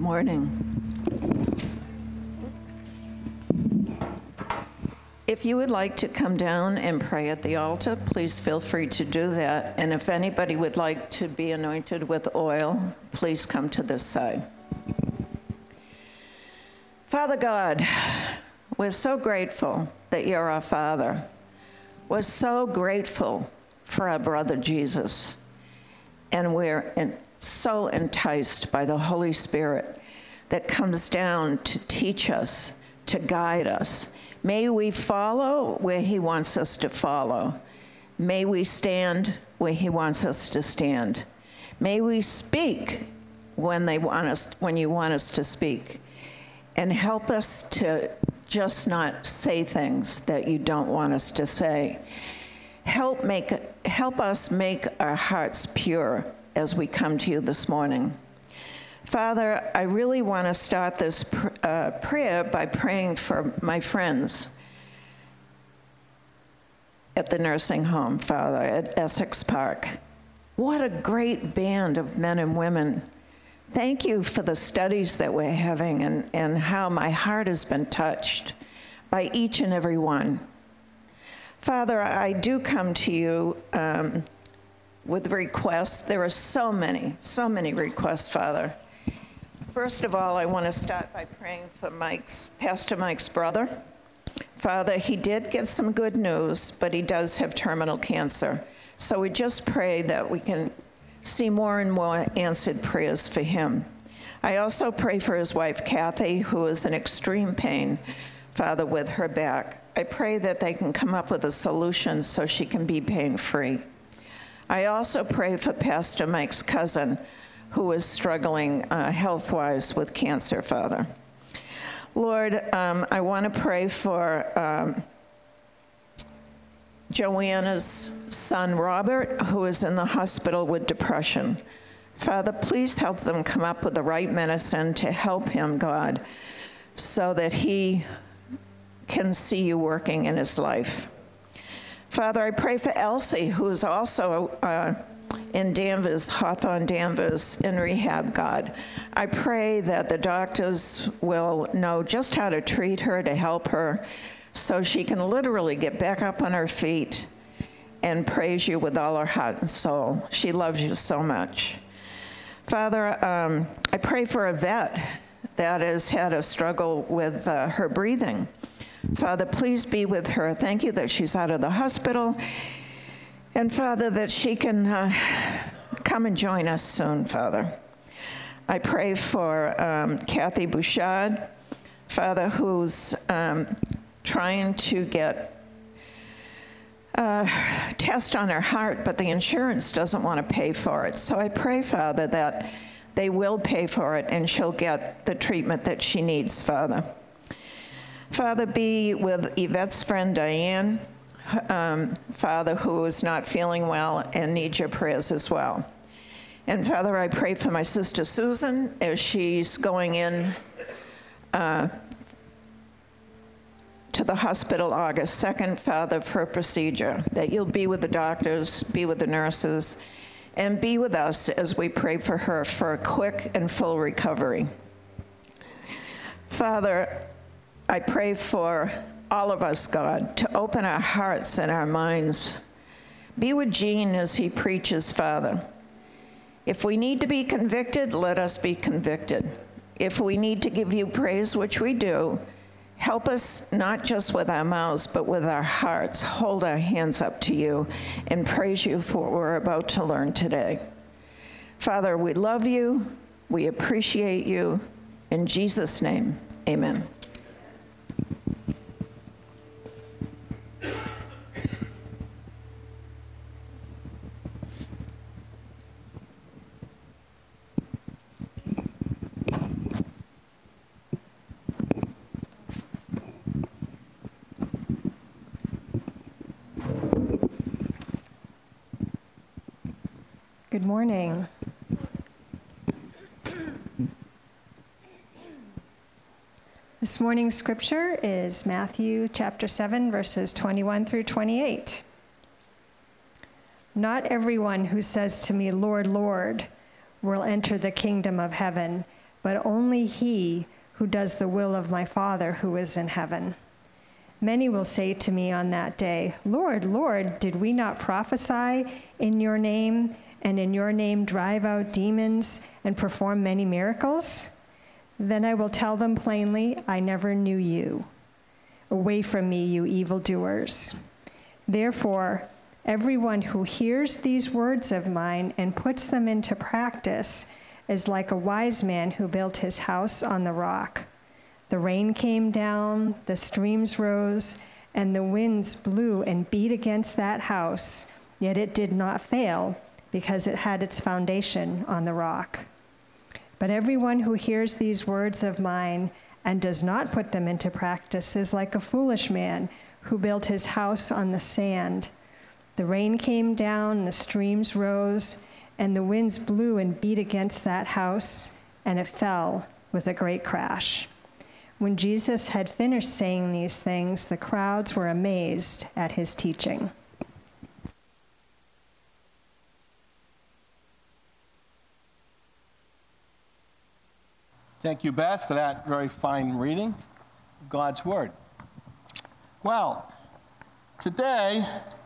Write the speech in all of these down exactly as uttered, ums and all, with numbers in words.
Good morning. If you would like to come down and pray at the altar, please feel free to do that. And if anybody would like to be anointed with oil, please come to this side. Father God, we're so grateful that you're our Father. We're so grateful for our brother Jesus. And we're in, so enticed by the Holy Spirit that comes down to teach us, to guide us. May we follow where he wants us to follow. May we stand where he wants us to stand. May we speak when they want us, when you want us to speak. And help us to just not say things that you don't want us to say. Help make help us make our hearts pure as we come to you this morning. Father, I really want to start this pr- uh, prayer by praying for my friends at the nursing home, Father, at Essex Park. What a great band of men and women. Thank you for the studies that we're having and, and how my heart has been touched by each and every one. Father, I do come to you um, with requests. There are so many, so many requests, Father. First of all, I want to start by praying for Mike's, Pastor Mike's brother. Father, he did get some good news, but he does have terminal cancer. So we just pray that we can see more and more answered prayers for him. I also pray for his wife, Kathy, who is in extreme pain, Father, with her back. I pray that they can come up with a solution so she can be pain-free. I also pray for Pastor Mike's cousin, who is struggling uh, health-wise with cancer, Father. Lord, um, I want to pray for um, Joanna's son, Robert, who is in the hospital with depression. Father, please help them come up with the right medicine to help him, God, so that he can see you working in his life. Father, I pray for Elsie, who is also uh, in Danvers, Hawthorne Danvers, in rehab, God. I pray that the doctors will know just how to treat her, to help her, so she can literally get back up on her feet and praise you with all her heart and soul. She loves you so much. Father, um, I pray for a vet that has had a struggle with uh, her breathing. Father, please be with her. Thank you that she's out of the hospital. And Father, that she can uh, come and join us soon, Father. I pray for um, Kathy Bouchard, Father, who's um, trying to get a test on her heart, but the insurance doesn't want to pay for it. So I pray, Father, that they will pay for it and she'll get the treatment that she needs, Father. Father, be with Yvette's friend, Diane, um, Father, who is not feeling well and needs your prayers as well. And Father, I pray for my sister Susan as she's going in uh, to the hospital August second, Father, for a procedure, that you'll be with the doctors, be with the nurses, and be with us as we pray for her for a quick and full recovery. Father, I pray for all of us, God, to open our hearts and our minds. Be with Gene as he preaches, Father. If we need to be convicted, let us be convicted. If we need to give you praise, which we do, help us not just with our mouths, but with our hearts. Hold our hands up to you and praise you for what we're about to learn today. Father, we love you. We appreciate you. In Jesus' name, amen. Good morning. This morning's scripture is Matthew chapter seven, verses twenty-one through twenty-eight. Not everyone who says to me, Lord, Lord, will enter the kingdom of heaven, but only he who does the will of my Father who is in heaven. Many will say to me on that day, Lord, Lord, did we not prophesy in your name, and in your name drive out demons and perform many miracles? Then I will tell them plainly, I never knew you. Away from me, you evildoers. Therefore, everyone who hears these words of mine and puts them into practice is like a wise man who built his house on the rock. The rain came down, the streams rose, and the winds blew and beat against that house, yet it did not fail, because it had its foundation on the rock. But everyone who hears these words of mine and does not put them into practice is like a foolish man who built his house on the sand. The rain came down, the streams rose, and the winds blew and beat against that house, and it fell with a great crash. When Jesus had finished saying these things, the crowds were amazed at his teaching. Thank you, Beth, for that very fine reading of God's Word. Well, today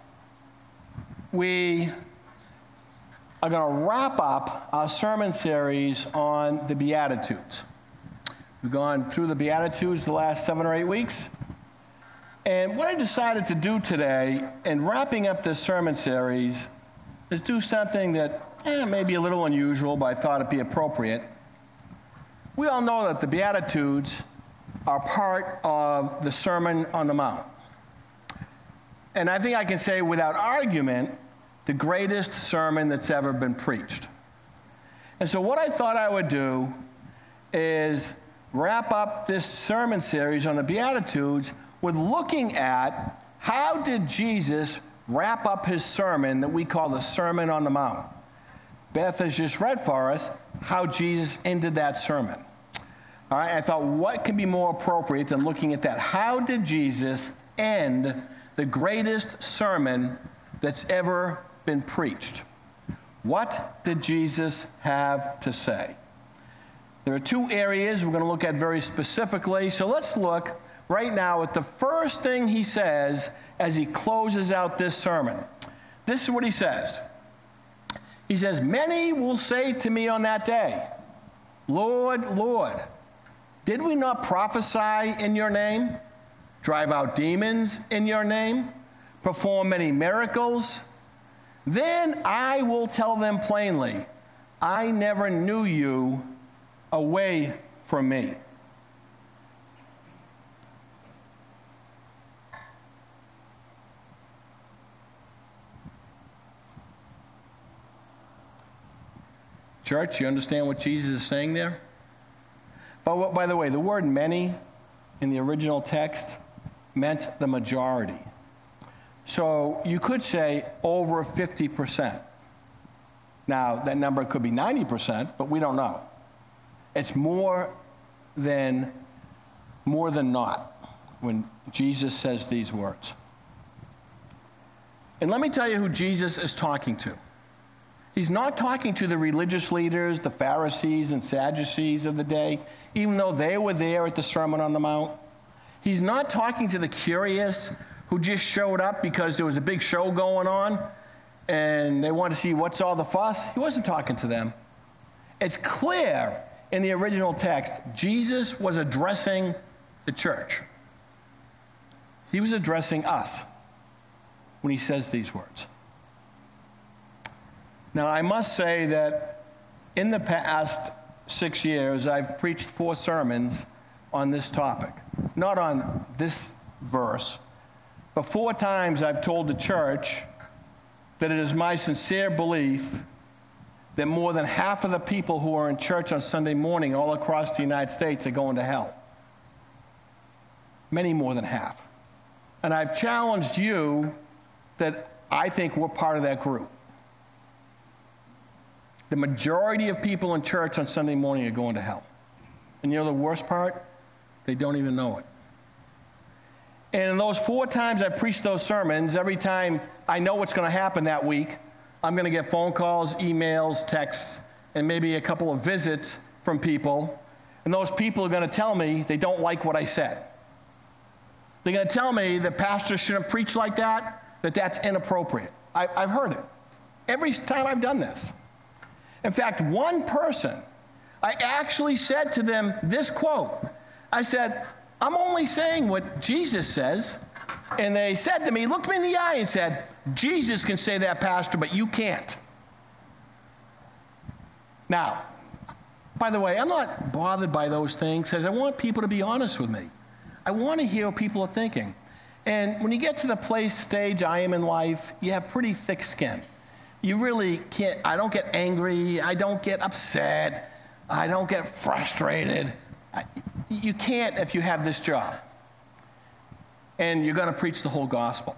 we are going to wrap up our sermon series on the Beatitudes. We've gone through the Beatitudes the last seven or eight weeks. And what I decided to do today in wrapping up this sermon series is do something that eh, may be a little unusual, but I thought it'd be appropriate. We all know that the Beatitudes are part of the Sermon on the Mount. And I think I can say without argument, the greatest sermon that's ever been preached. And so what I thought I would do is wrap up this sermon series on the Beatitudes with looking at how did Jesus wrap up his sermon that we call the Sermon on the Mount. Beth has just read for us how Jesus ended that sermon. All right, I thought, what can be more appropriate than looking at that? How did Jesus end the greatest sermon that's ever been preached? What did Jesus have to say? There are two areas we're going to look at very specifically. So let's look right now at the first thing he says as he closes out this sermon. This is what he says. He says, many will say to me on that day, Lord, Lord, did we not prophesy in your name, drive out demons in your name, perform many miracles? Then I will tell them plainly, I never knew you. Away from me. Church, you understand what Jesus is saying there? But by the way, the word many in the original text meant the majority. So you could say over fifty percent. Now, that number could be ninety percent, but we don't know. It's more than, more than not when Jesus says these words. And let me tell you who Jesus is talking to. He's not talking to the religious leaders, the Pharisees and Sadducees of the day, even though they were there at the Sermon on the Mount. He's not talking to the curious who just showed up because there was a big show going on and they wanted to see what's all the fuss. He wasn't talking to them. It's clear in the original text, Jesus was addressing the church. He was addressing us when he says these words. Now, I must say that in the past six years, I've preached four sermons on this topic. Not on this verse, but four times I've told the church that it is my sincere belief that more than half of the people who are in church on Sunday morning all across the United States are going to hell. Many more than half. And I've challenged you that I think we're part of that group. The majority of people in church on Sunday morning are going to hell. And you know the worst part? They don't even know it. And in those four times I preached those sermons, every time I know what's going to happen that week, I'm going to get phone calls, emails, texts, and maybe a couple of visits from people And those people are going to tell me they don't like what I said. They're going to tell me that pastors shouldn't preach like that, that that's inappropriate. I, I've heard it every time I've done this. In fact, one person, I actually said to them this quote. I said, I'm only saying what Jesus says. And they said to me, looked me in the eye and said, Jesus can say that, Pastor, but you can't. Now, by the way, I'm not bothered by those things because I want people to be honest with me. I want to hear what people are thinking. And when you get to the place, stage I am in life, you have pretty thick skin. You really can't, I don't get angry, I don't get upset, I don't get frustrated. I, you can't if you have this job. And you're going to preach the whole gospel.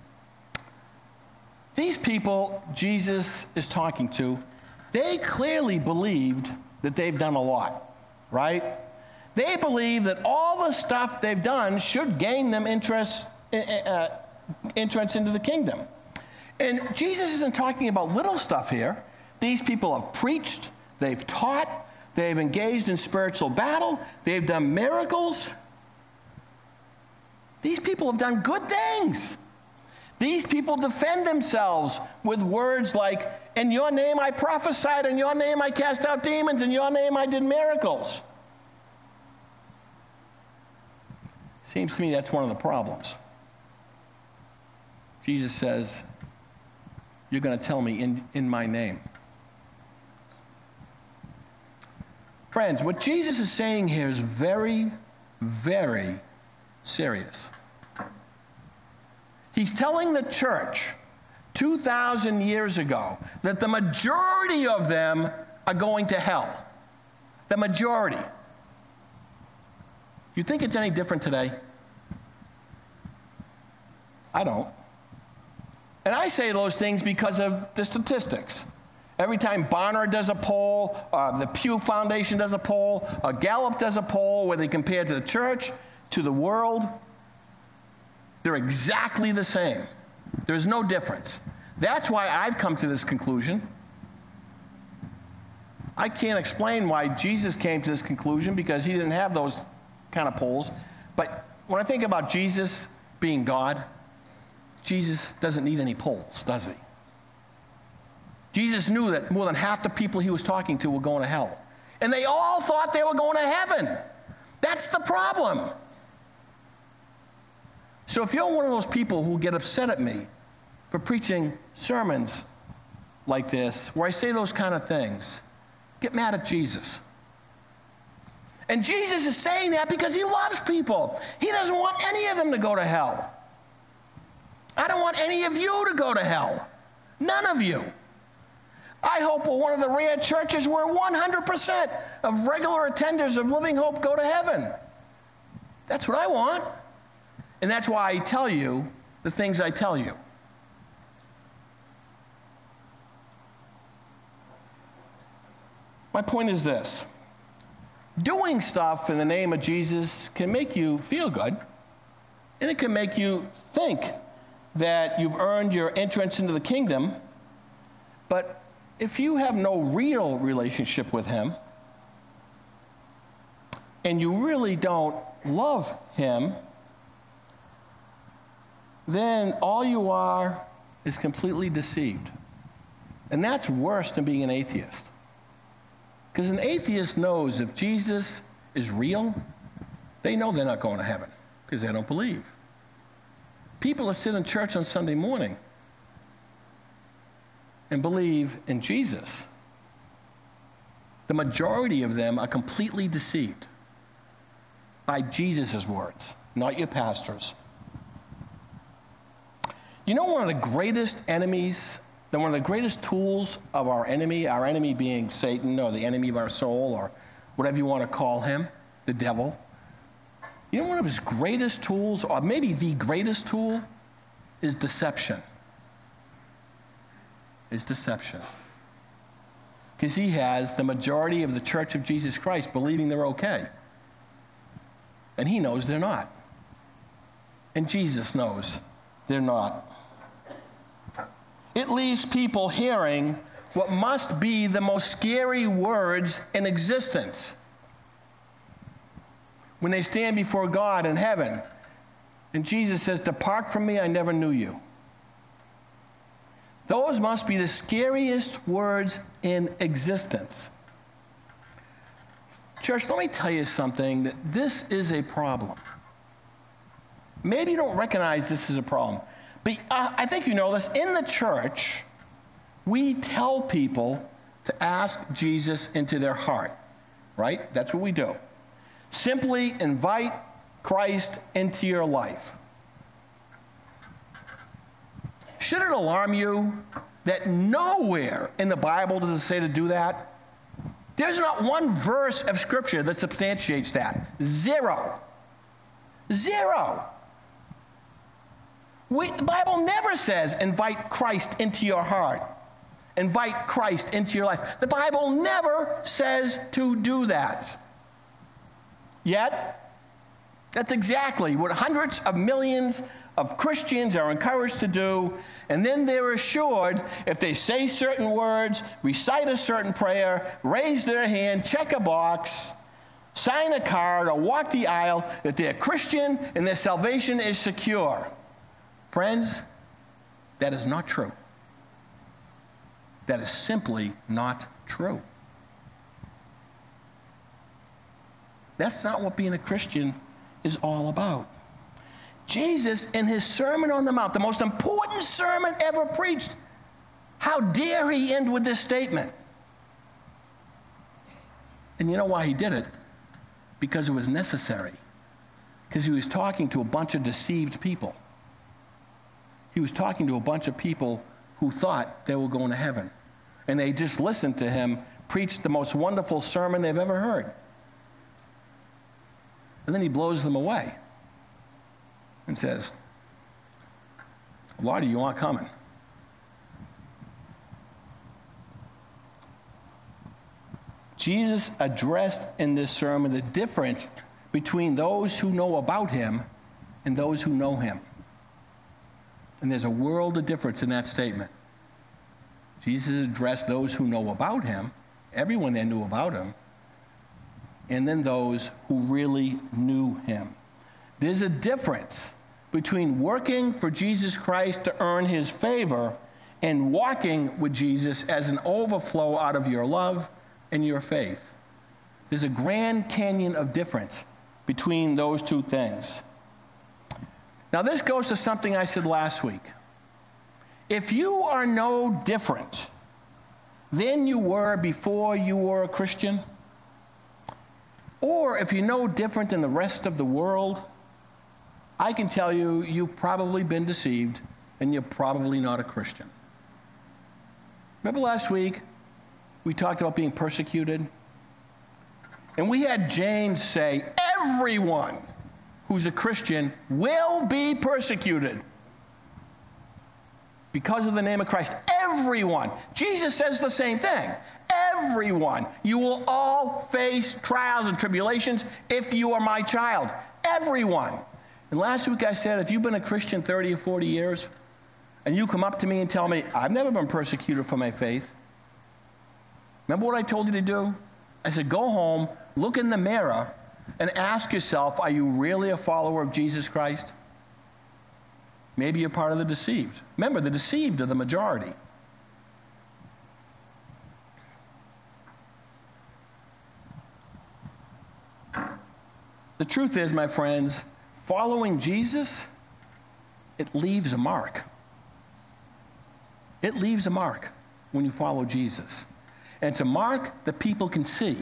These people Jesus is talking to, they clearly believed that they've done a lot, right? They believe that all the stuff they've done should gain them interest, uh, entrance into the kingdom. And Jesus isn't talking about little stuff here. These people have preached, they've taught, they've engaged in spiritual battle, they've done miracles. These people have done good things. These people defend themselves with words like, in your name I prophesied, in your name I cast out demons, in your name I did miracles. Seems to me that's one of the problems. Jesus says, you're going to tell me in, in my name. Friends, what Jesus is saying here is very, very serious. He's telling the church two thousand years ago that the majority of them are going to hell. The majority. Do you think it's any different today? I don't. And I say those things because of the statistics. Every time Bonner does a poll, uh, the Pew Foundation does a poll, uh, Gallup does a poll where they compare to the church, to the world, they're exactly the same. There's no difference. That's why I've come to this conclusion. I can't explain why Jesus came to this conclusion because he didn't have those kind of polls. But when I think about Jesus being God, Jesus doesn't need any polls, does he? Jesus knew that more than half the people he was talking to were going to hell. And they all thought they were going to heaven. That's the problem. So if you're one of those people who get upset at me for preaching sermons like this, where I say those kind of things, get mad at Jesus. And Jesus is saying that because he loves people. He doesn't want any of them to go to hell. I don't want any of you to go to hell. None of you. I hope we're one of the rare churches where one hundred percent of regular attenders of Living Hope go to heaven. That's what I want. And that's why I tell you the things I tell you. My point is this. Doing stuff in the name of Jesus can make you feel good, and it can make you think that you've earned your entrance into the kingdom, but if you have no real relationship with him, and you really don't love him, then all you are is completely deceived. And that's worse than being an atheist. Because an atheist knows if Jesus is real, they know they're not going to heaven because they don't believe. People that sit in church on Sunday morning and believe in Jesus, the majority of them are completely deceived by Jesus' words, not your pastor's. You know one of the greatest enemies, that one of the greatest tools of our enemy, our enemy being Satan or the enemy of our soul or whatever you want to call him, the devil. You know one of his greatest tools, or maybe the greatest tool, is deception. Is deception. Because he has the majority of the Church of Jesus Christ believing they're okay. And he knows they're not. And Jesus knows they're not. It leaves people hearing what must be the most scary words in existence. when they stand before God in heaven. And Jesus says, "Depart from me, I never knew you." Those must be the scariest words in existence. Church, let me tell you something, that this is a problem. Maybe you don't recognize this as a problem, but uh, I think you know this. In the church, we tell people to ask Jesus into their heart, right? That's what we do. Simply invite Christ into your life. Should it alarm you that nowhere in the Bible does it say to do that? There's not one verse of Scripture that substantiates that. Zero. Zero. We, the Bible never says invite Christ into your heart. Invite Christ into your life. The Bible never says to do that. Yet, that's exactly what hundreds of millions of Christians are encouraged to do, and then they're assured if they say certain words, recite a certain prayer, raise their hand, check a box, sign a card, or walk the aisle, that they're Christian and their salvation is secure. Friends, that is not true. That is simply not true. That's not what being a Christian is all about. Jesus, in his Sermon on the Mount, the most important sermon ever preached, how dare he end with this statement? And you know why he did it? Because it was necessary. Because he was talking to a bunch of deceived people. He was talking to a bunch of people who thought they were going to heaven. And they just listened to him preach the most wonderful sermon they've ever heard. And then he blows them away and says, "A lot of you aren't coming." Jesus addressed in this sermon the difference between those who know about him and those who know him. And there's a world of difference in that statement. Jesus addressed those who know about him, everyone that knew about him, and then those who really knew him. There's a difference between working for Jesus Christ to earn his favor and walking with Jesus as an overflow out of your love and your faith. There's a Grand Canyon of difference between those two things. Now, this goes to something I said last week. If you are no different than you were before you were a Christian, or if you're no different than the rest of the world, I can tell you, you've probably been deceived, and you're probably not a Christian. Remember last week, we talked about being persecuted? And we had James say, everyone who's a Christian will be persecuted because of the name of Christ. Everyone. Jesus says the same thing. Everyone. You will all face trials and tribulations if you are my child. Everyone. And last week I said, if you've been a Christian thirty or forty years, and you come up to me and tell me, I've never been persecuted for my faith. Remember what I told you to do? I said, go home, look in the mirror, and ask yourself, are you really a follower of Jesus Christ? Maybe you're part of the deceived. Remember, the deceived are the majority. The truth is, my friends, following Jesus, it leaves a mark. It leaves a mark when you follow Jesus. And it's a mark that people can see.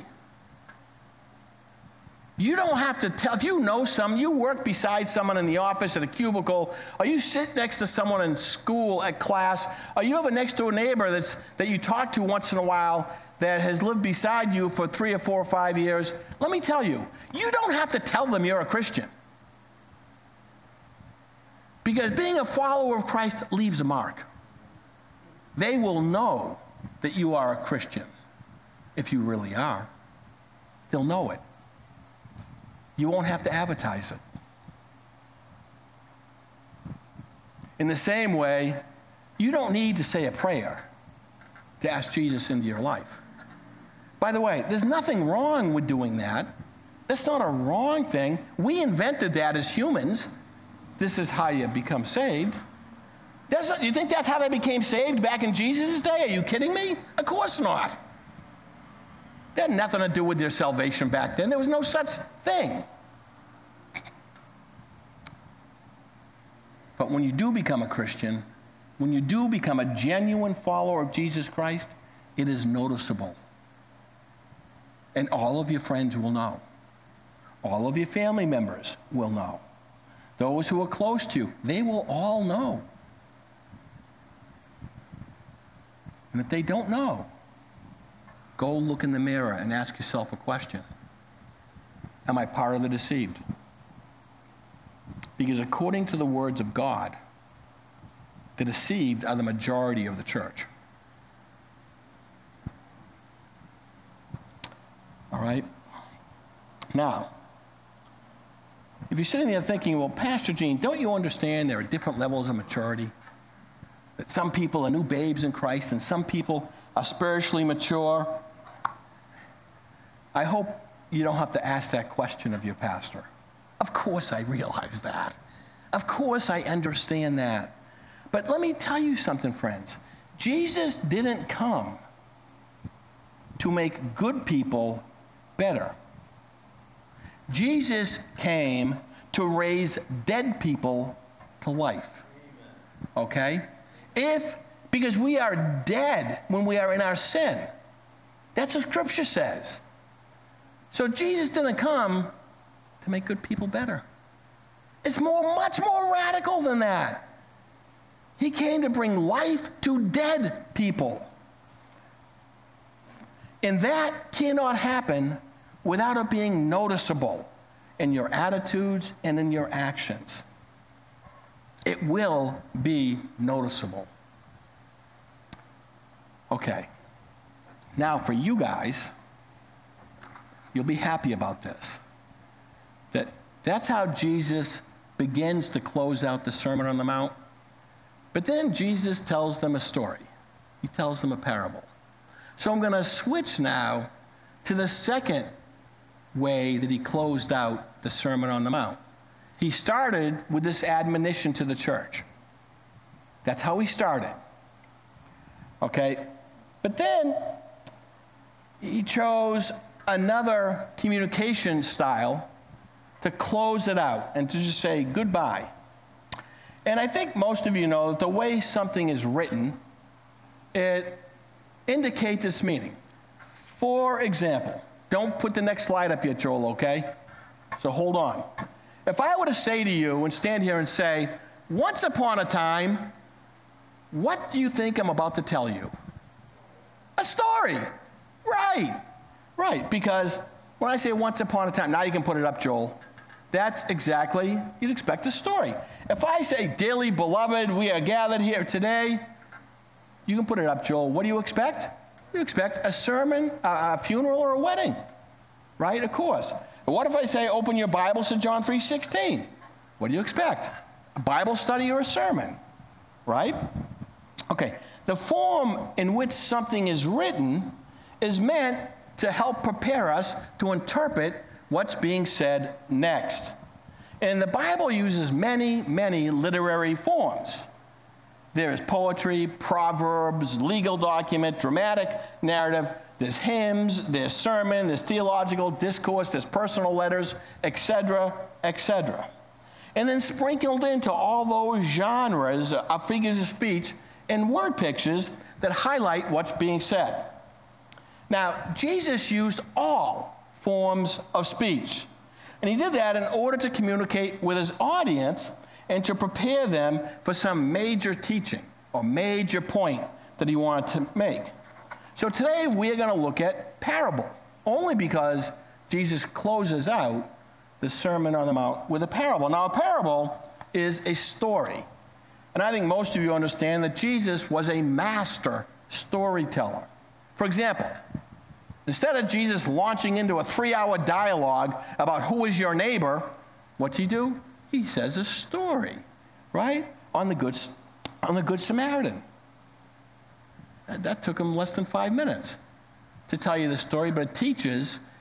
You don't have to tell, if you know someone, you work beside someone in the office at a cubicle, or you sit next to someone in school at class, or you have a next door neighbor that's, that you talk to once in a while that has lived beside you for three or four or five years, let me tell you, you don't have to tell them you're a Christian. Because being a follower of Christ leaves a mark. They will know that you are a Christian. If you really are, they'll know it. You won't have to advertise it. In the same way, you don't need to say a prayer to ask Jesus into your life. By the way, there's nothing wrong with doing that. That's not a wrong thing. We invented that as humans. This is how you become saved. That's not, you think that's how they became saved back in Jesus' day? Are you kidding me? Of course not. That had nothing to do with their salvation back then. There was no such thing. But when you do become a Christian, when you do become a genuine follower of Jesus Christ, it is noticeable. And all of your friends will know. All of your family members will know. Those who are close to you, they will all know. And if they don't know, go look in the mirror and ask yourself a question. Am I part of the deceived? Because according to the words of God, the deceived are the majority of the church. All right? Now, if you're sitting there thinking, well, Pastor Gene, don't you understand there are different levels of maturity? That some people are new babes in Christ and some people are spiritually mature. I hope you don't have to ask that question of your pastor. Of course I realize that. Of course I understand that. But let me tell you something, friends. Jesus didn't come to make good people better. Jesus came to raise dead people to life. Okay? If, because we are dead when we are in our sin. That's what Scripture says. So Jesus didn't come to make good people better. It's more, much more radical than that. He came to bring life to dead people. And that cannot happen without it being noticeable in your attitudes and in your actions. It will be noticeable. Okay. Now for you guys, you'll be happy about this. That that's how Jesus begins to close out the Sermon on the Mount. But then Jesus tells them a story. He tells them a parable. So I'm going to switch now to the second way that he closed out the Sermon on the Mount. He started with this admonition to the church. That's how he started. Okay? But then he chose another communication style to close it out and to just say goodbye. And I think most of you know that the way something is written, it indicates its meaning. For example, don't put the next slide up yet, Joel, okay? So hold on. If I were to say to you and stand here and say, once upon a time, what do you think I'm about to tell you? A story. Right. Right. Because when I say once upon a time, now you can put it up, Joel. That's exactly, you'd expect a story. If I say, dearly beloved, we are gathered here today, you can put it up, Joel. What do you expect? You expect a sermon, a funeral, or a wedding. Right? Of course. But what if I say, open your Bibles to John three sixteen? What do you expect? A Bible study or a sermon? Right? Okay. The form in which something is written is meant to help prepare us to interpret what's being said next. And the Bible uses many, many literary forms. There's poetry, proverbs, legal document, dramatic narrative. There's hymns, there's sermon, there's theological discourse, there's personal letters, et cetera, et cetera. And then sprinkled into all those genres of figures of speech and word pictures that highlight what's being said. Now, Jesus used all forms of speech. And he did that in order to communicate with his audience and to prepare them for some major teaching or major point that he wanted to make. So today we are going to look at parable, only because Jesus closes out the Sermon on the Mount with a parable. Now, a parable is a story. And I think most of you understand that Jesus was a master storyteller. For example, instead of Jesus launching into a three-hour dialogue about who is your neighbor, what's he do? He says a story, right? On the Good, on the Good Samaritan. And that took him less than five minutes to tell you the story, but it teaches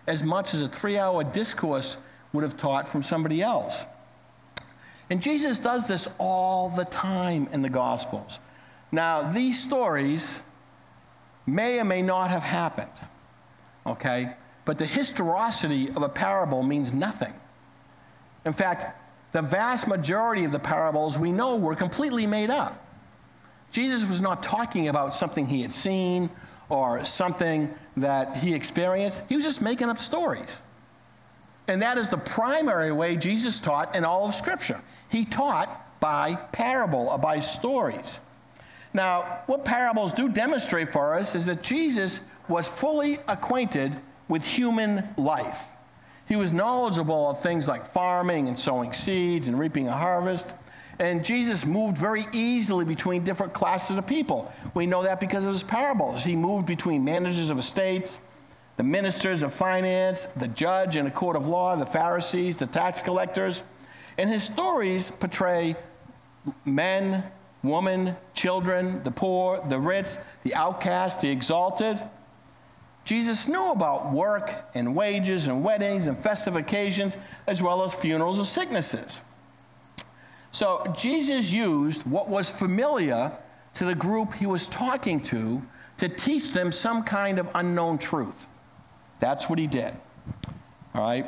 as much as a three-hour discourse would have taught from somebody else. And Jesus does this all the time in the Gospels. Now, these stories may or may not have happened, okay? But the historicity of a parable means nothing. In fact, the vast majority of the parables we know were completely made up. Jesus was not talking about something he had seen or something that he experienced. He was just making up stories. And that is the primary way Jesus taught in all of Scripture. He taught by parable, or by stories. Now, what parables do demonstrate for us is that Jesus was fully acquainted with human life. He was knowledgeable of things like farming and sowing seeds and reaping a harvest. And Jesus moved very easily between different classes of people. We know that because of his parables. He moved between managers of estates, the ministers of finance, the judge in a court of law, the Pharisees, the tax collectors. And his stories portray men, women, children, the poor, the rich, the outcast, the exalted. Jesus knew about work and wages and weddings and festive occasions, as well as funerals and sicknesses. So Jesus used what was familiar to the group he was talking to to teach them some kind of unknown truth. That's what he did. All right?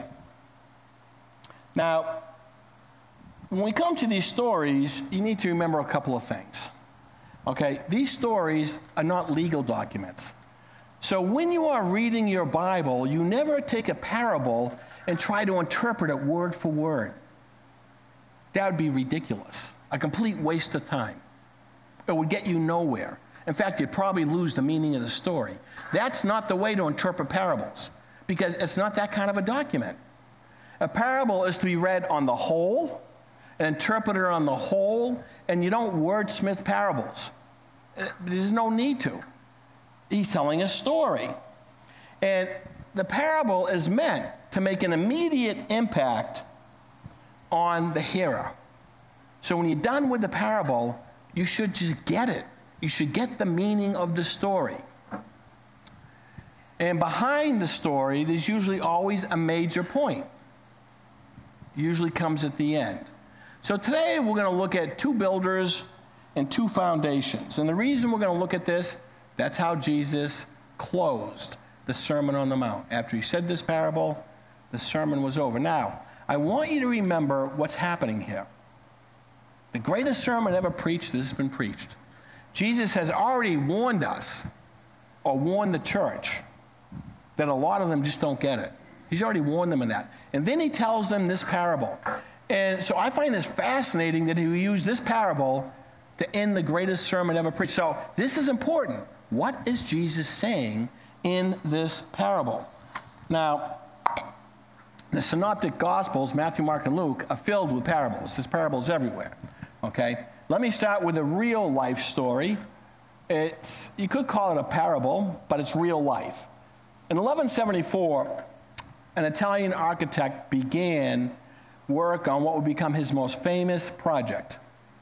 Now, when we come to these stories, you need to remember a couple of things. Okay? These stories are not legal documents. So when you are reading your Bible, you never take a parable and try to interpret it word for word. That would be ridiculous, a complete waste of time. It would get you nowhere. In fact, you'd probably lose the meaning of the story. That's not the way to interpret parables, because it's not that kind of a document. A parable is to be read on the whole, and interpreted on the whole, and you don't wordsmith parables. There's no need to. He's telling a story. And the parable is meant to make an immediate impact on the hearer. So when you're done with the parable, you should just get it. You should get the meaning of the story. And behind the story, there's usually always a major point. Usually comes at the end. So today we're going to look at two builders and two foundations. And the reason we're going to look at this, that's how Jesus closed the Sermon on the Mount. After he said this parable, the sermon was over. Now, I want you to remember what's happening here. The greatest sermon ever preached has been preached. Jesus has already warned us, or warned the church, that a lot of them just don't get it. He's already warned them of that. And then he tells them this parable. And so I find this fascinating that he used this parable to end the greatest sermon ever preached. So this is important. What is Jesus saying in this parable? Now, the synoptic gospels, Matthew, Mark, and Luke, are filled with parables. There's parables everywhere, okay? Let me start with a real life story. It's, you could call it a parable, but it's real life. In eleven seventy-four, an Italian architect began work on what would become his most famous project.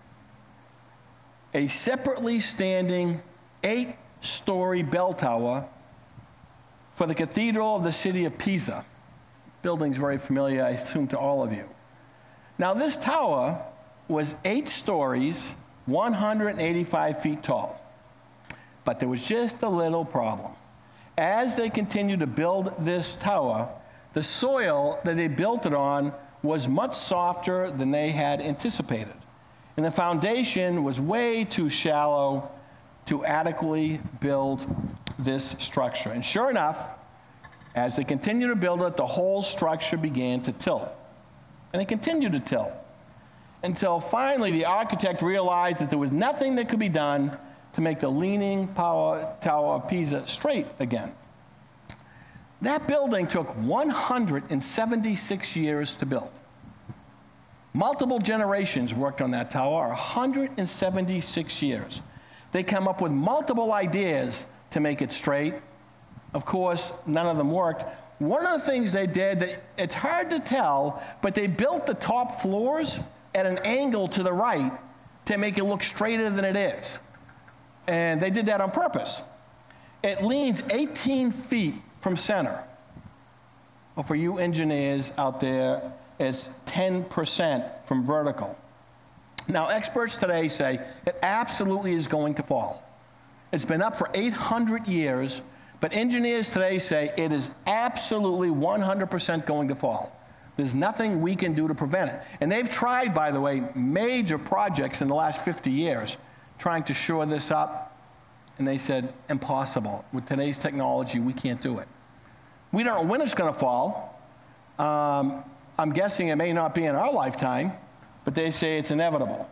A separately standing eight-story bell tower for the cathedral of the city of Pisa. Building's very familiar, I assume, to all of you. Now, this tower was eight stories, one hundred eighty-five feet tall. But there was just a little problem. As they continued to build this tower, the soil that they built it on was much softer than they had anticipated. And the foundation was way too shallow to adequately build this structure. And sure enough, as they continued to build it, the whole structure began to tilt. And it continued to tilt until finally the architect realized that there was nothing that could be done to make the leaning power tower of Pisa straight again. That building took one hundred seventy-six years to build. Multiple generations worked on that tower, one hundred seventy-six years. They come up with multiple ideas to make it straight. Of course, none of them worked. One of the things they did, that it's hard to tell, but they built the top floors at an angle to the right to make it look straighter than it is. And they did that on purpose. It leans eighteen feet from center. or for you engineers out there, is ten percent from vertical. Now, experts today say it absolutely is going to fall. It's been up for eight hundred years, but engineers today say it is absolutely one hundred percent going to fall. There's nothing we can do to prevent it. And they've tried, by the way, major projects in the last fifty years trying to shore this up, and they said, impossible. With today's technology, we can't do it. We don't know when it's going to fall. Um, I'm guessing it may not be in our lifetime, but they say it's inevitable.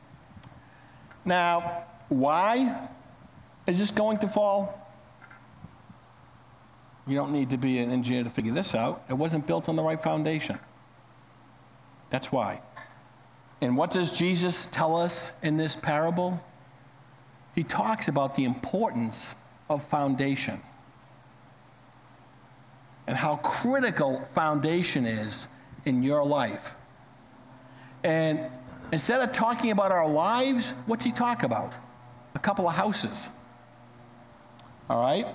Now, why is this going to fall? You don't need to be an engineer to figure this out. It wasn't built on the right foundation. That's why. And what does Jesus tell us in this parable? He talks about the importance of foundation and how critical foundation is in your life. And instead of talking about our lives, what's he talk about? A couple of houses. All right?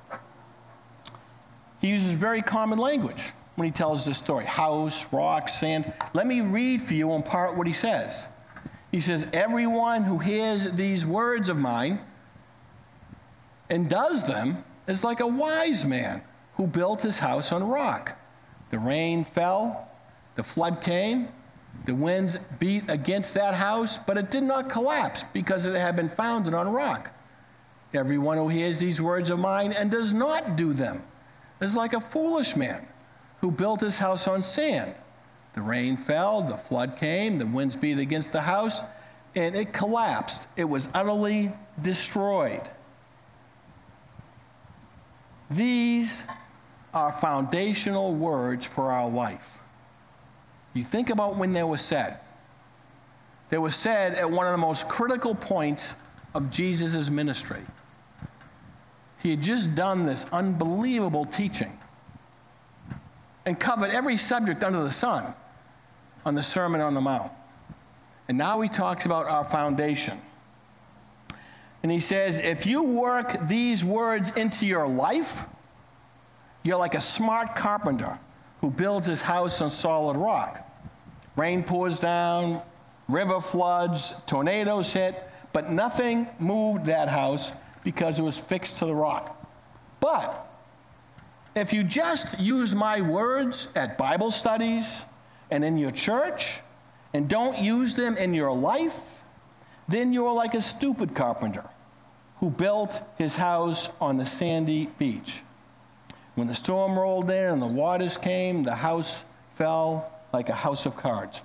He uses very common language when he tells this story. House, rock, sand. Let me read for you in part what he says. He says, everyone who hears these words of mine and does them is like a wise man who built his house on rock. The rain fell, the flood came, the winds beat against that house, but it did not collapse because it had been founded on rock. Everyone who hears these words of mine and does not do them is like a foolish man who built his house on sand. The rain fell, the flood came, the winds beat against the house, and it collapsed. It was utterly destroyed. These are foundational words for our life. You think about when they were said. They were said at one of the most critical points of Jesus' ministry. He had just done this unbelievable teaching and covered every subject under the sun on the Sermon on the Mount. And now he talks about our foundation. And he says, if you work these words into your life, you're like a smart carpenter who builds his house on solid rock. Rain pours down, river floods, tornadoes hit, but nothing moved that house because it was fixed to the rock. But if you just use my words at Bible studies and in your church and don't use them in your life, then you're like a stupid carpenter who built his house on the sandy beach. When the storm rolled in and the waters came, the house fell like a house of cards.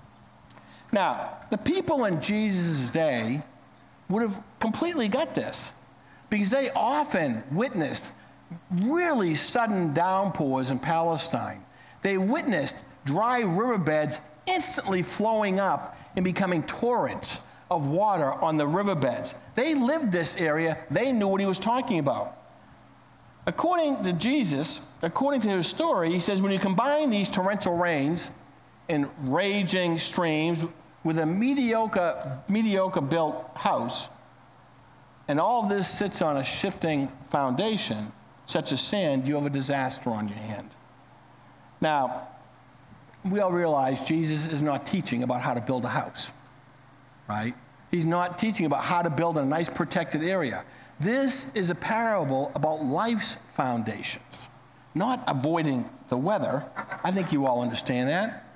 Now, the people in Jesus' day would have completely got this because they often witnessed really sudden downpours in Palestine. They witnessed dry riverbeds instantly flowing up and becoming torrents of water on the riverbeds. They lived this area. They knew what he was talking about. According to Jesus, according to his story, he says when you combine these torrential rains and raging streams with a mediocre, mediocre built house, and all of this sits on a shifting foundation, such as sand, you have a disaster on your hand. Now, we all realize Jesus is not teaching about how to build a house, right? He's not teaching about how to build a nice protected area. This is a parable about life's foundations, not avoiding the weather. I think you all understand that.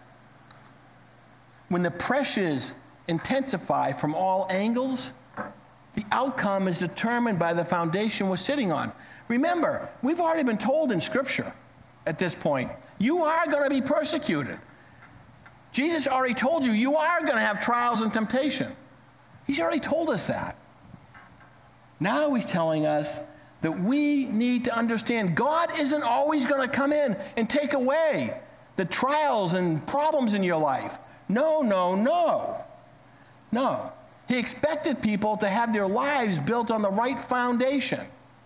When the pressures intensify from all angles, the outcome is determined by the foundation we're sitting on. Remember, we've already been told in Scripture at this point, you are going to be persecuted. Jesus already told you, you are going to have trials and temptation. He's already told us that. Now he's telling us that we need to understand God isn't always going to come in and take away the trials and problems in your life. No, no, no. No. He expected people to have their lives built on the right foundation.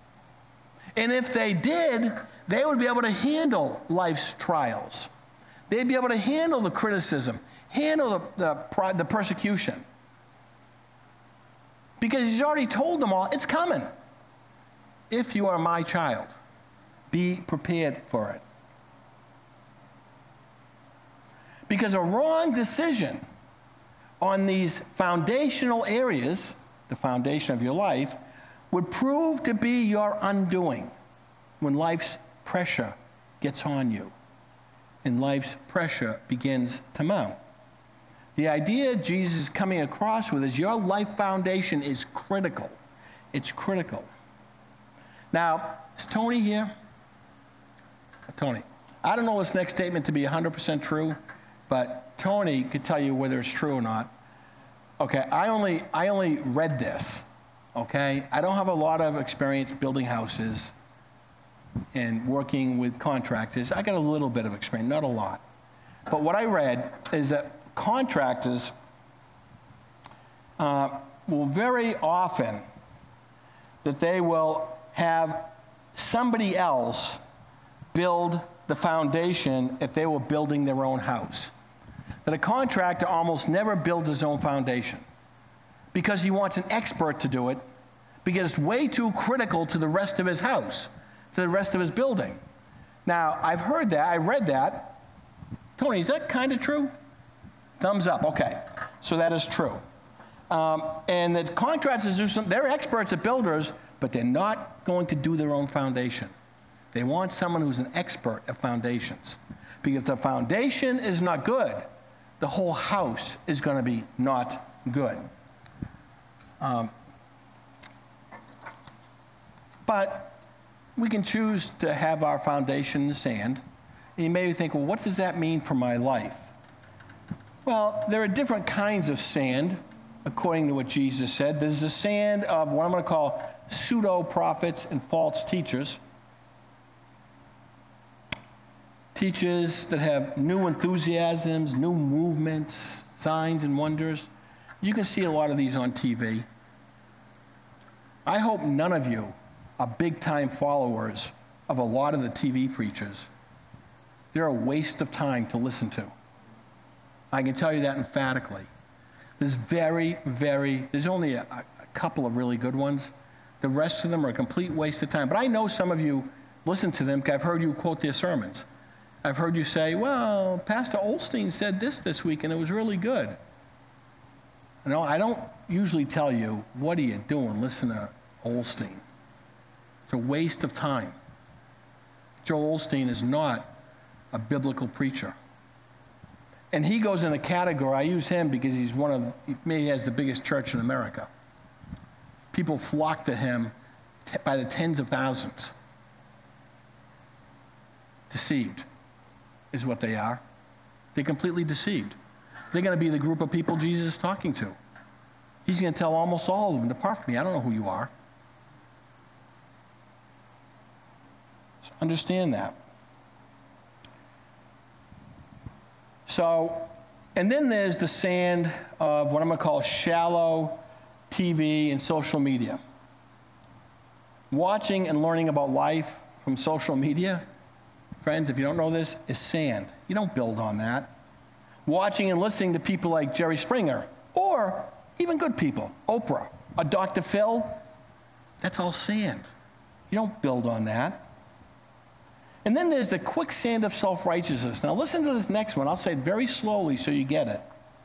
And if they did, they would be able to handle life's trials. They'd be able to handle the criticism, handle the, the, the persecution. Because he's already told them all, it's coming. If you are my child, be prepared for it. Because a wrong decision on these foundational areas, the foundation of your life, would prove to be your undoing when life's pressure gets on you and life's pressure begins to mount. The idea Jesus is coming across with is your life foundation is critical. It's critical. Now, is Tony here? Tony, I don't know this next statement to be one hundred percent true, but Tony could tell you whether it's true or not. Okay, I only, I only read this, okay? I don't have a lot of experience building houses and working with contractors. I got a little bit of experience, not a lot. But what I read is that contractors uh, will very often, that they will have somebody else build the foundation if they were building their own house. That a contractor almost never builds his own foundation because he wants an expert to do it, because it's way too critical to the rest of his house, to the rest of his building. Now, I've heard that, I read that. Tony, is that kind of true? Thumbs up, okay. So that is true. Um, and the contractors do some, they're experts at builders, but they're not going to do their own foundation. They want someone who's an expert at foundations. Because if the foundation is not good, the whole house is going to be not good. Um, but we can choose to have our foundation in the sand. And you may think, well, what does that mean for my life? Well, there are different kinds of sand, according to what Jesus said. There's the sand of what I'm going to call pseudo-prophets and false teachers. Teachers that have new enthusiasms, new movements, signs and wonders. You can see a lot of these on T V. I hope none of you are big-time followers of a lot of the T V preachers. They're a waste of time to listen to. I can tell you that emphatically. There's very, very, there's only a, a couple of really good ones. The rest of them are a complete waste of time. But I know some of you listen to them because I've heard you quote their sermons. I've heard you say, well, Pastor Olstein said this this week and it was really good. You know, I don't usually tell you, what are you doing? Listen to Olstein. It's a waste of time. Joel Olstein is not a biblical preacher. And he goes in a category, I use him because he's one of, maybe he has the biggest church in America. People flock to him t- by the tens of thousands. Deceived is what they are. They're completely deceived. They're going to be the group of people Jesus is talking to. He's going to tell almost all of them, depart from me, I don't know who you are. So understand that. So, and then there's the sand of what I'm going to call shallow T V and social media. Watching and learning about life from social media, friends, if you don't know this, is sand. You don't build on that. Watching and listening to people like Jerry Springer, or even good people, Oprah, or Doctor Phil, that's all sand. You don't build on that. And then there's the quicksand of self-righteousness. Now listen to this next one. I'll say it very slowly so you get it.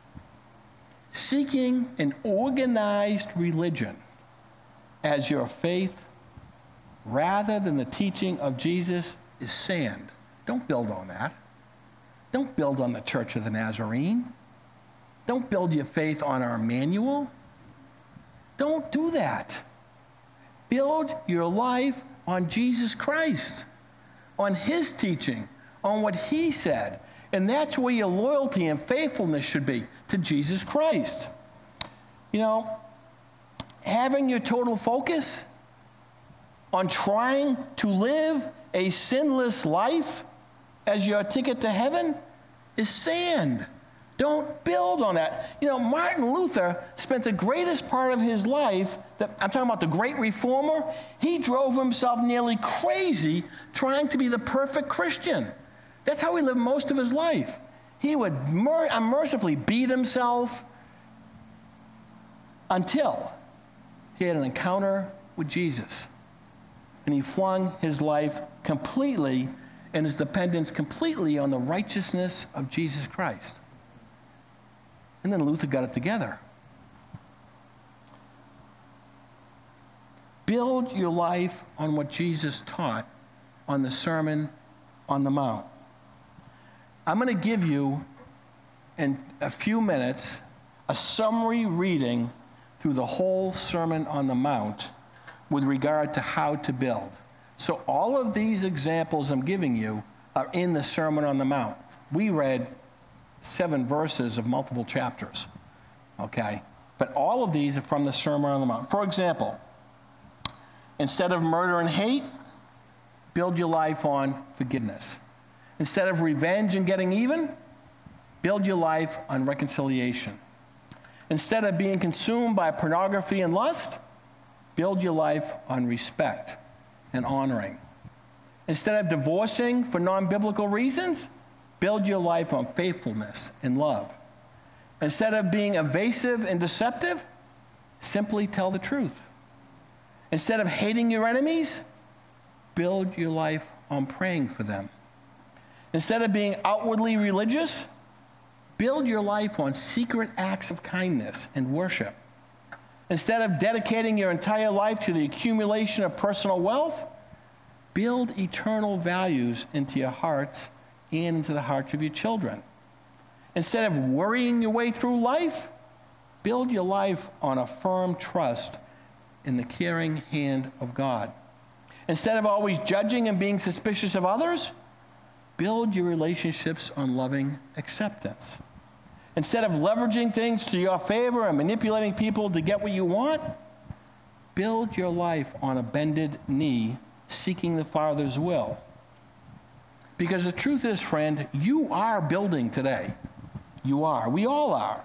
Seeking an organized religion as your faith rather than the teaching of Jesus is sand. Don't build on that. Don't build on the Church of the Nazarene. Don't build your faith on our manual. Don't do that. Build your life on Jesus Christ, on his teaching, on what he said. And that's where your loyalty and faithfulness should be, to Jesus Christ. You know, having your total focus on trying to live a sinless life as your ticket to heaven is sand. Don't build on that. You know, Martin Luther spent the greatest part of his life, that, I'm talking about the great reformer, he drove himself nearly crazy trying to be the perfect Christian. That's how he lived most of his life. He would mer- unmercifully beat himself until he had an encounter with Jesus. And he flung his life completely and his dependence completely on the righteousness of Jesus Christ. And then Luther got it together. Build your life on what Jesus taught on the Sermon on the Mount. I'm going to give you, in a few minutes, a summary reading through the whole Sermon on the Mount with regard to how to build. So all of these examples I'm giving you are in the Sermon on the Mount. We read seven verses of multiple chapters, okay? But all of these are from the Sermon on the Mount. For example, instead of murder and hate, build your life on forgiveness. Instead of revenge and getting even, build your life on reconciliation. Instead of being consumed by pornography and lust, build your life on respect and honoring. Instead of divorcing for non-biblical reasons, build your life on faithfulness and love. Instead of being evasive and deceptive, simply tell the truth. Instead of hating your enemies, build your life on praying for them. Instead of being outwardly religious, build your life on secret acts of kindness and worship. Instead of dedicating your entire life to the accumulation of personal wealth, build eternal values into your hearts and into the hearts of your children. Instead of worrying your way through life, build your life on a firm trust in the caring hand of God. Instead of always judging and being suspicious of others, build your relationships on loving acceptance. Instead of leveraging things to your favor and manipulating people to get what you want, build your life on a bended knee, seeking the Father's will. Because the truth is, friend, you are building today. You are. We all are.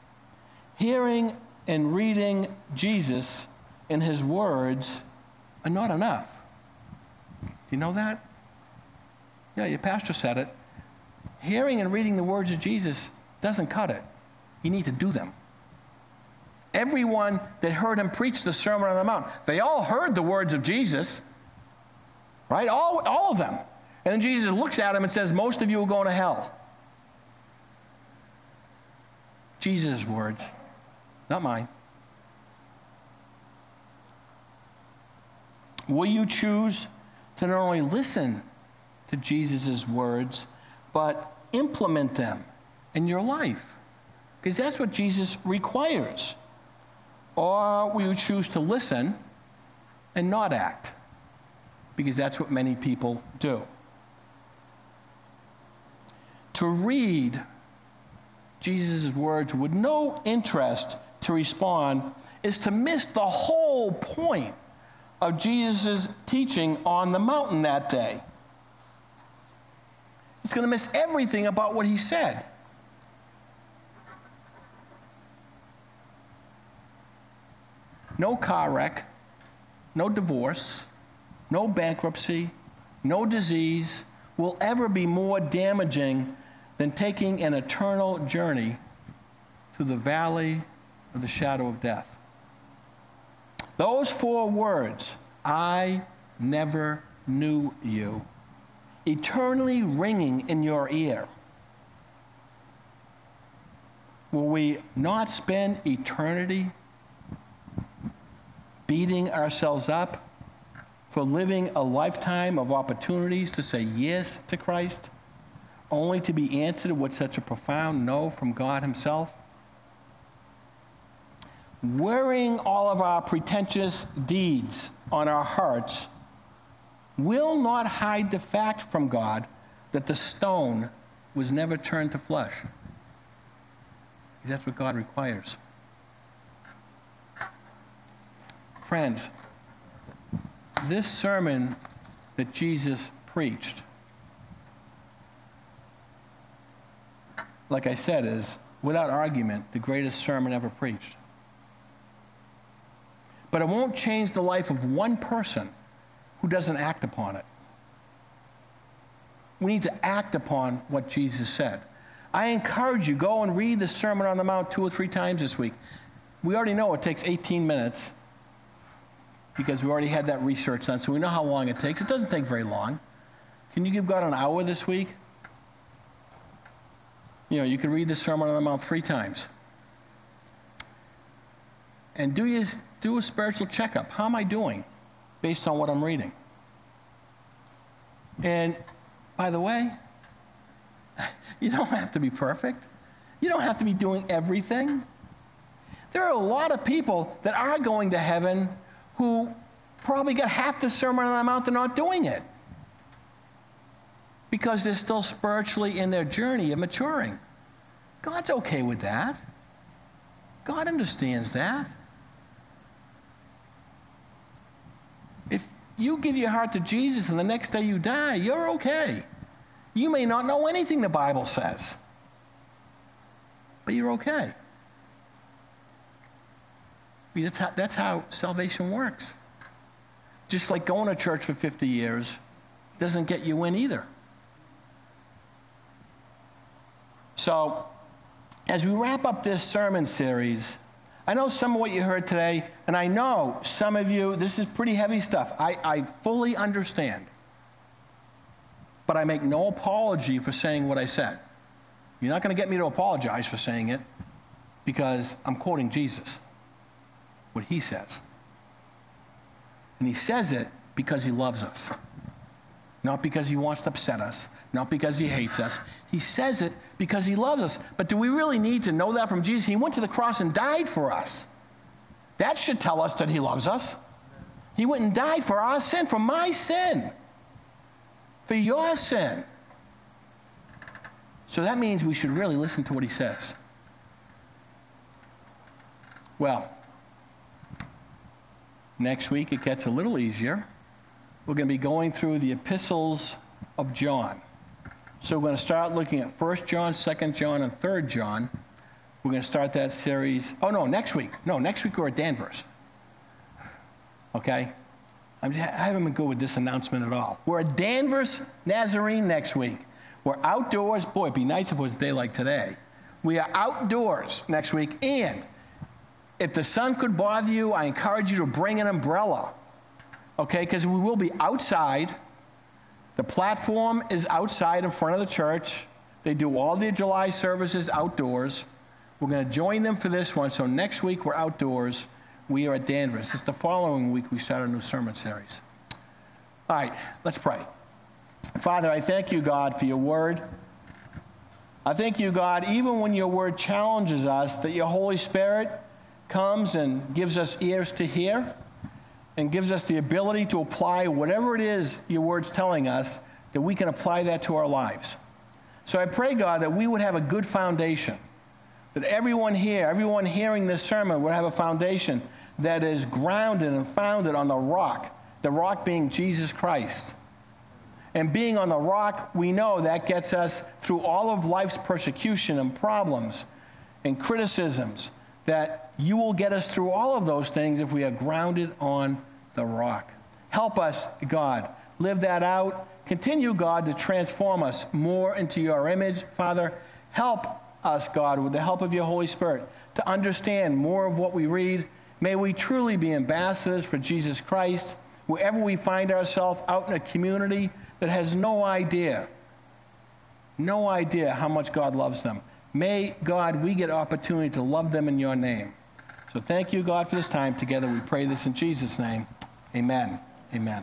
Hearing and reading Jesus and his words are not enough. Do you know that? Yeah, your pastor said it. Hearing and reading the words of Jesus doesn't cut it. You need to do them. Everyone that heard him preach the Sermon on the Mount, they all heard the words of Jesus, right? All, all of them. And then Jesus looks at him and says, most of you are going to hell. Jesus' words, not mine. Will you choose to not only listen to Jesus' words, but implement them in your life? Because that's what Jesus requires. Or will you choose to listen and not act? Because that's what many people do. To read Jesus' words with no interest to respond is to miss the whole point of Jesus' teaching on the mountain that day. It's going to miss everything about what he said. No car wreck, no divorce, no bankruptcy, no disease will ever be more damaging than taking an eternal journey through the valley of the shadow of death. Those four words, I never knew you, eternally ringing in your ear. Will we not spend eternity beating ourselves up for living a lifetime of opportunities to say yes to Christ, only to be answered with such a profound no from God himself? Wearing all of our pretentious deeds on our hearts will not hide the fact from God that the stone was never turned to flesh. Because that's what God requires. Friends, this sermon that Jesus preached, like I said, is, without argument, the greatest sermon ever preached. But it won't change the life of one person who doesn't act upon it. We need to act upon what Jesus said. I encourage you, go and read the Sermon on the Mount two or three times this week. We already know it takes eighteen minutes because we already had that research done, so we know how long it takes. It doesn't take very long. Can you give God an hour this week? You know, you could read the Sermon on the Mount three times. And do, you, do a spiritual checkup. How am I doing based on what I'm reading? And by the way, you don't have to be perfect. You don't have to be doing everything. There are a lot of people that are going to heaven who probably got half the Sermon on the Mount and not doing it because they're still spiritually in their journey of maturing. God's okay with that. God understands that. If you give your heart to Jesus and the next day you die, you're okay. You may not know anything the Bible says, but you're okay. That's how, that's how salvation works. Just like going to church for fifty years doesn't get you in either. So, as we wrap up this sermon series, I know some of what you heard today, and I know some of you, this is pretty heavy stuff. I, I fully understand. But I make no apology for saying what I said. You're not going to get me to apologize for saying it because I'm quoting Jesus, what he says. And he says it because he loves us. Not because he wants to upset us, not because he hates us. He says it because he loves us. But do we really need to know that from Jesus? He went to the cross and died for us. That should tell us that he loves us. He went and died for our sin, for my sin, for your sin. So that means we should really listen to what he says. Well, next week it gets a little easier. We're going to be going through the epistles of John. So we're going to start looking at First John, Second John, and Third John. We're going to start that series. Oh, no, next week. No, next week we're at Danvers. Okay? I'm just, I haven't been good with this announcement at all. We're at Danvers Nazarene next week. We're outdoors. Boy, it'd be nice if it was a day like today. We are outdoors next week. And if the sun could bother you, I encourage you to bring an umbrella. Okay? Because we will be outside. The platform is outside in front of the church. They do all their July services outdoors. We're going to join them for this one. So next week we're outdoors. We are at Danvers. It's the following week we start a new sermon series. All right, let's pray. Father, I thank you, God, for your word. I thank you, God, even when your word challenges us, that your Holy Spirit comes and gives us ears to hear and gives us the ability to apply whatever it is your word's telling us, that we can apply that to our lives. So I pray, God, that we would have a good foundation, that everyone here, everyone hearing this sermon would have a foundation that is grounded and founded on the rock, the rock being Jesus Christ. And being on the rock, we know that gets us through all of life's persecution and problems and criticisms, that you will get us through all of those things if we are grounded on the rock. Help us, God, live that out. Continue, God, to transform us more into your image. Father, help us, God, with the help of your Holy Spirit, to understand more of what we read. May we truly be ambassadors for Jesus Christ wherever we find ourselves, out in a community that has no idea, no idea how much God loves them. May, God, we get opportunity to love them in your name. So thank you, God, for this time together. We pray this in Jesus' name. Amen. Amen.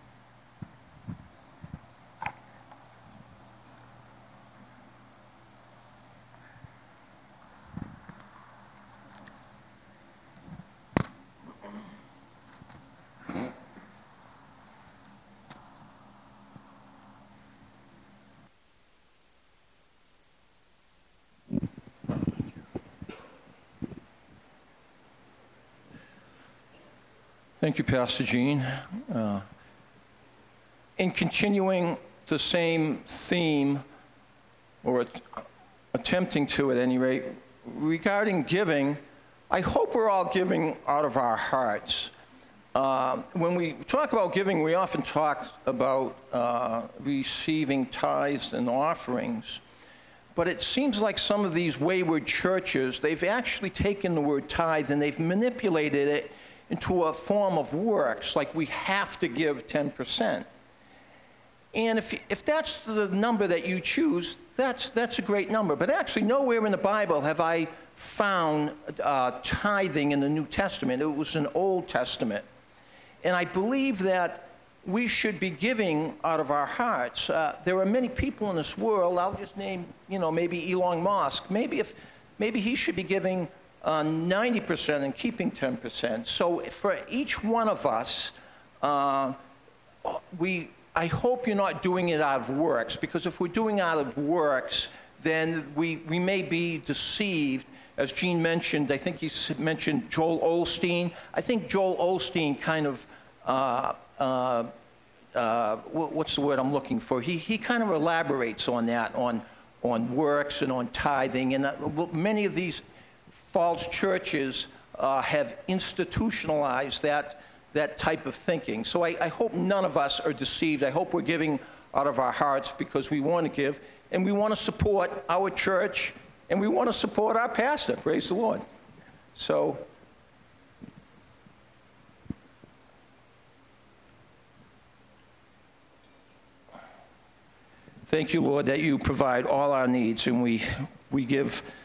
Thank you, Pastor Gene. Uh, in continuing the same theme, or at, attempting to at any rate, regarding giving, I hope we're all giving out of our hearts. Uh, when we talk about giving, we often talk about uh, receiving tithes and offerings. But it seems like some of these wayward churches, they've actually taken the word tithe and they've manipulated it into a form of works, like we have to give ten percent. And if, if that's the number that you choose, that's, that's a great number. But actually, nowhere in the Bible have I found uh, tithing in the New Testament. It was an Old Testament. And I believe that we should be giving out of our hearts. Uh, there are many people in this world, I'll just name, you know, maybe Elon Musk. Maybe, if, maybe he should be giving uh, ninety percent and keeping ten percent. So for each one of us, uh, we... I hope you're not doing it out of works, because if we're doing it out of works, then we, we may be deceived. As Gene mentioned, I think he mentioned Joel Osteen. I think Joel Osteen kind of, uh, uh, uh, what's the word I'm looking for? He, he kind of elaborates on that, on, on works and on tithing. And that, many of these false churches uh, have institutionalized that that type of thinking. So I, I hope none of us are deceived. I hope we're giving out of our hearts because we want to give, and we want to support our church, and we want to support our pastor. Praise the Lord. So, thank you, Lord, that you provide all our needs, and we, we give